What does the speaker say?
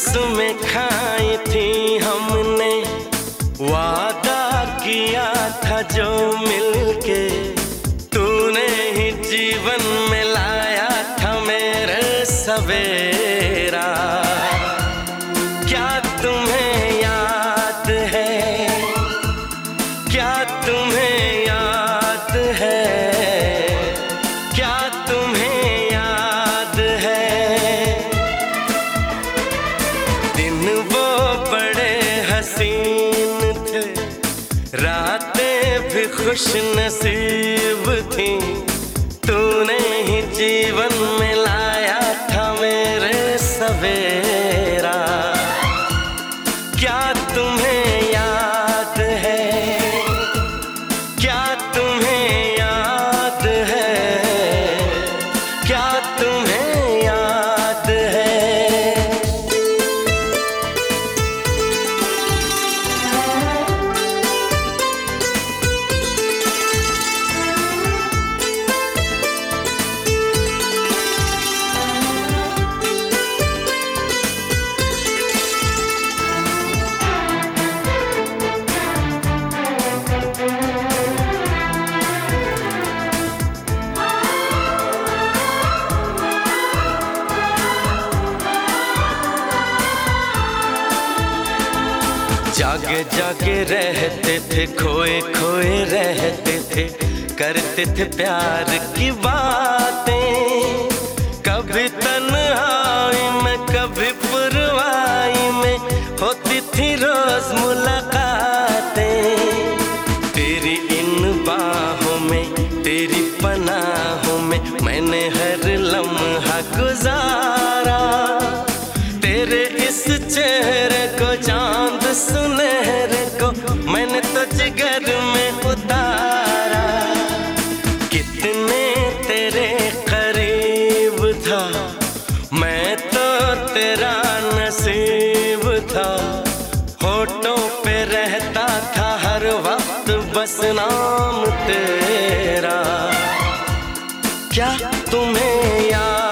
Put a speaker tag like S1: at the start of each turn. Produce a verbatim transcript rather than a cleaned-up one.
S1: कसमें खाई थी हमने, वादा किया था जो मिलके, तूने ही जीवन में लाया था मेरे सवेरा। क्या तुम्हें याद है, क्या तुम्हें याद है, क्या तुम्हें याद है, दिन वो बड़े हसीन थे, रातें भी खुश नसीब थी, तूने ही जीवन में लाया था मेरे सवेरा। क्या तुम्हें याद है, क्या तुम्हें याद है, क्या तुम्हें याद है। जागे जागे रहते थे, खोए खोए रहते थे, करते थे प्यार की बातें, कभी तन्हाई में कभी पुरवाई में होती थी रोज मुलाकातें। तेरी इन बाहों में, तेरी पनाहों में मैंने हर लम्हा गुजारा, तेरे इस चेहरे को, चांद सुनहरे को मैंने तो जिगर में उतारा। कितने तेरे करीब था, मैं तो तेरा नसीब था, होठों पे रहता था हर वक्त बस नाम तेरा। क्या तुम्हें याद